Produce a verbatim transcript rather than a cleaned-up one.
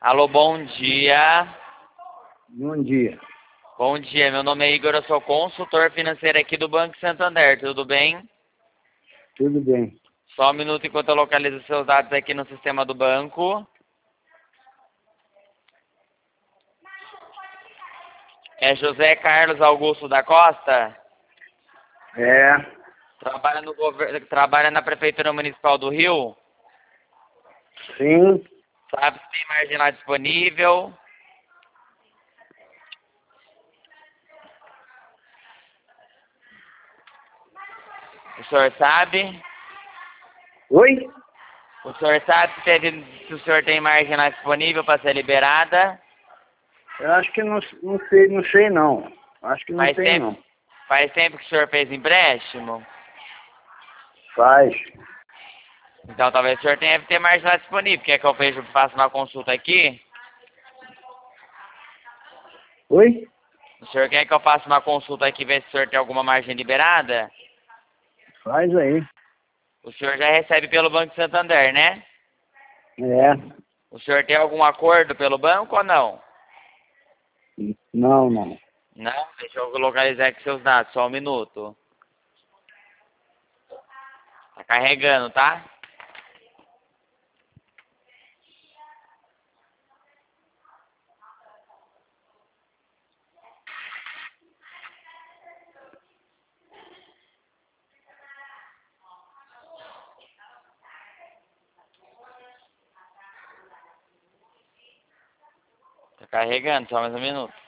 Alô, bom dia. Bom dia. Bom dia, meu nome é Igor, eu sou consultor financeiro aqui do Banco Santander, tudo bem? Tudo bem. Só um minuto enquanto eu localizo seus dados aqui no sistema do banco. É José Carlos Augusto da Costa? É, Trabalha, no gover... Trabalha na Prefeitura Municipal do Rio? sim, Sabe se tem marginal disponível? O senhor sabe? oi? O senhor sabe se, teve... se o senhor tem marginal disponível para ser liberada? Eu acho que não, não sei, não sei não. Acho que não Faz tem tempo, não. faz tempo que o senhor fez empréstimo? Faz. Então talvez o senhor tenha que ter marginal disponível. Quer que eu veja, faça uma consulta aqui? Oi? O senhor quer que eu faça uma consulta aqui, ver se o senhor tem alguma margem liberada? Faz aí. O senhor já recebe pelo Banco Santander, né? É. O senhor tem algum acordo pelo banco ou não? Não, não. Não? Deixa eu localizar aqui seus dados, só um minuto. Tá carregando, tá? Tá carregando, só mais um minuto.